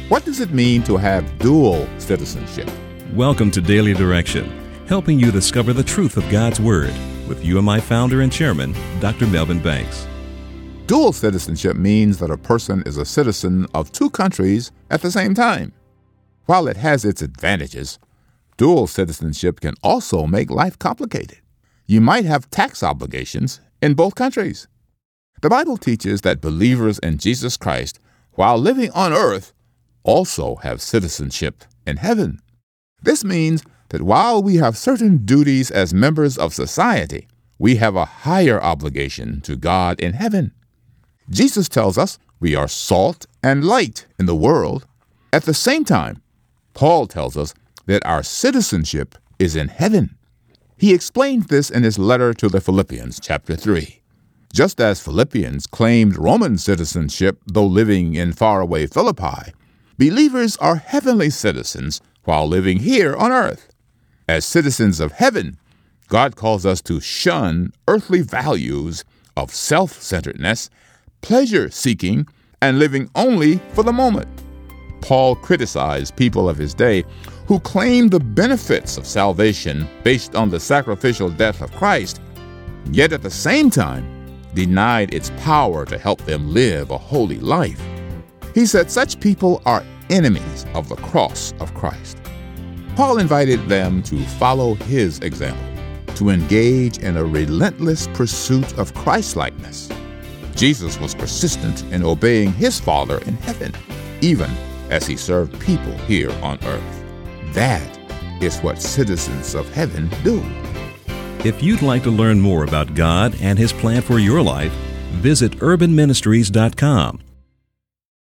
What does it mean to have dual citizenship? Welcome to Daily Direction, helping you discover the truth of God's Word with UMI founder and chairman, Dr. Melvin Banks. Dual citizenship means that a person is a citizen of two countries at the same time. While it has its advantages, dual citizenship can also make life complicated. You might have tax obligations in both countries. The Bible teaches that believers in Jesus Christ, while living on earth, also have citizenship in heaven. This means that while we have certain duties as members of society, we have a higher obligation to God in heaven. Jesus tells us we are salt and light in the world. At the same time, Paul tells us that our citizenship is in heaven. He explains this in his letter to the Philippians, chapter 3. Just as Philippians claimed Roman citizenship though living in faraway Philippi, believers are heavenly citizens while living here on earth. As citizens of heaven, God calls us to shun earthly values of self-centeredness, pleasure-seeking, and living only for the moment. Paul criticized people of his day who claimed the benefits of salvation based on the sacrificial death of Christ, yet at the same time denied its power to help them live a holy life. He said such people are enemies of the cross of Christ. Paul invited them to follow his example, to engage in a relentless pursuit of Christ-likeness. Jesus was persistent in obeying his Father in heaven, even as he served people here on earth. That is what citizens of heaven do. If you'd like to learn more about God and His plan for your life, visit urbanministries.com